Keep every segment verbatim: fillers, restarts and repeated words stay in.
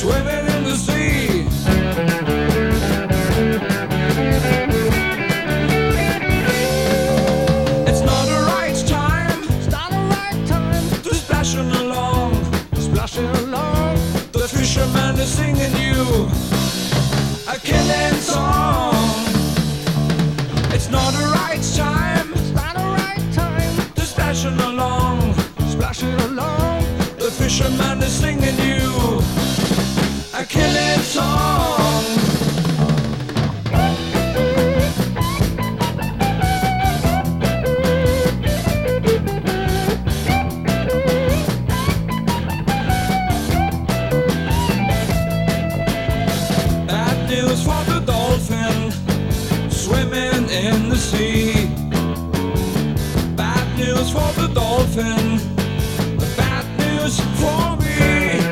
swimming in the sea. It's not the right time, it's not the right time to splashing along, splashing along. The fisherman is singing you a killing song. It's not the right time, it's not the right time to splashing along, splashing along. The fisherman is singing you a killing song. Bad news for the dolphin swimming in the sea. Bad news for the dolphin. Bad news for me.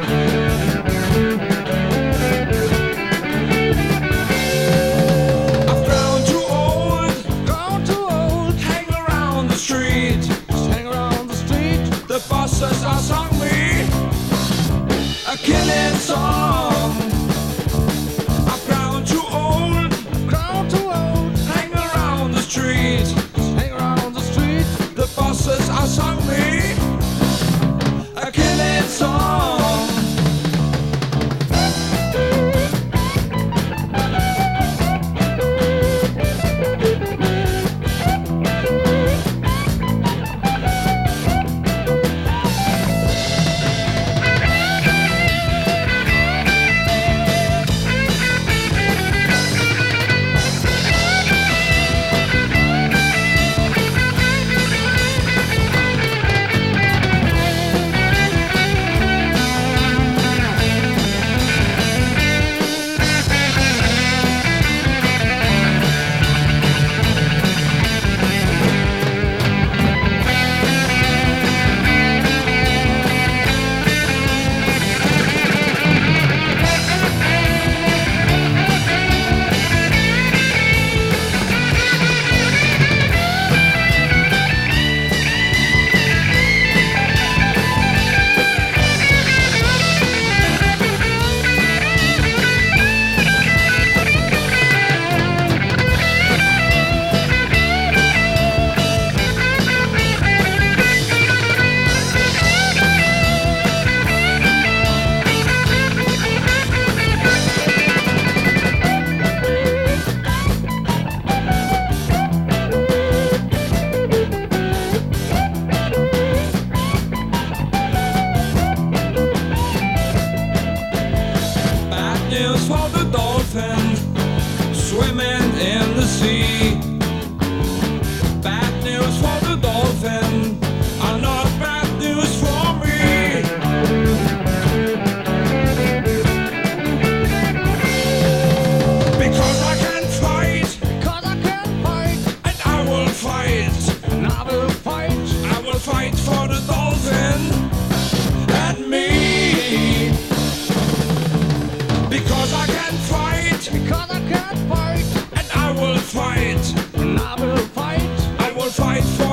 I've grown too old, grown too old. Hang around the street, hang around the street. The bosses are sung me a killing song. I've grown too old, grown too old. Hang around the street, hang around the street. The bosses are sung me a killing song. Bad news for the dolphin swimming in the sea. Bad news for the dolphin are not bad news for me. Because I can fight, because I can fight, and I will fight, and I will fight, I will fight for the dolphin and me. Because I can fight, because I can fight, and I will fight, and I will fight, I will fight for